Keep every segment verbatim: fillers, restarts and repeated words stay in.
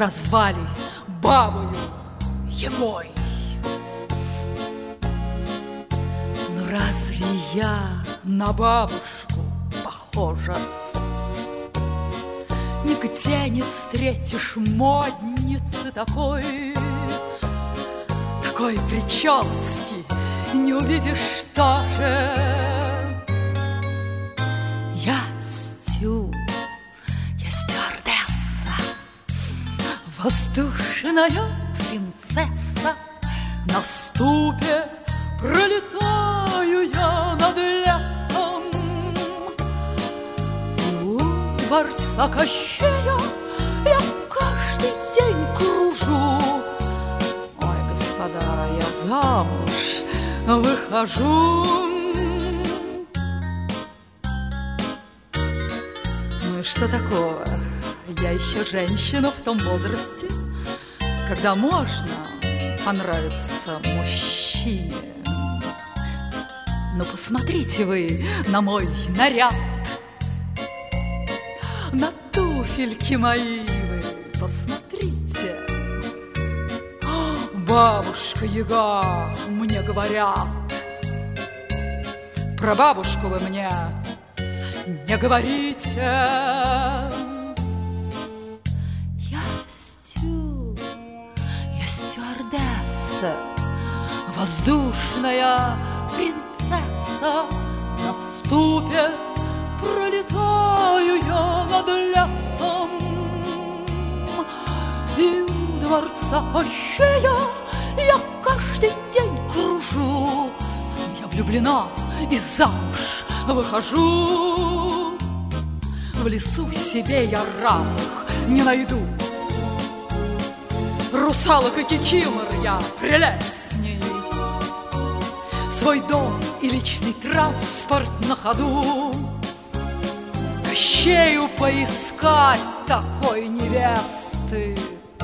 прозвали бабою Егой. Но разве я на бабушку похожа? Нигде не встретишь модницы такой, такой прически не увидишь тоже. Я Стю, я стюардесса, воздушная принцесса. На ступе пролетаю я над лесом. У дворца Кощея я каждый день кружу. Ой, господа, я замуж выхожу. Ну и что такого? Я еще женщина в том возрасте, когда можно понравиться мужчине. Ну посмотрите вы на мой наряд, на туфельки мои вы посмотрите. Бабушка Яга, мне говорят. Про бабушку вы мне не говорите. Я Стю, я стюардесса, воздушная принцесса. На ступе пролетаю я над лесом. И у дворца Кощея я каждый день кружу. Я влюблена и замуж выхожу. В лесу себе я равных не найду. Русалок и кикимор я прелестней. Свой дом и личный транспорт на ходу. Кощею поискать такой невесты.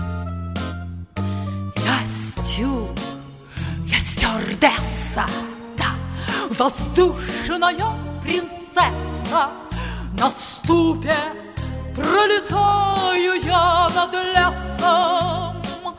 Я Стю, я стюардесса, да, воздушная принцесса. На ступе пролетаю я над лесом.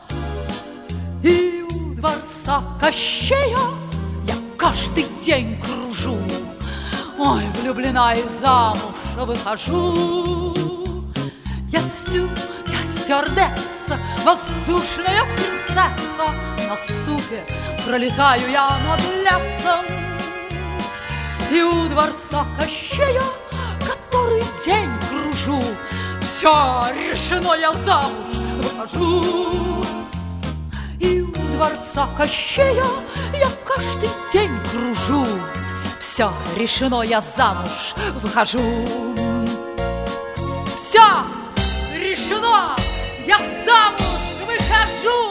И у дворца Кощея я каждый день кружу. Ой, влюблена и замуж выхожу. Я Стю, я стюардесса, воздушная принцесса. На ступе пролетаю я над лесом. И у дворца Кощея который день кружу. Все решено, я замуж выхожу. И у дворца Кощея я каждый день кружу. Все решено, я замуж выхожу. Все решено, я замуж выхожу.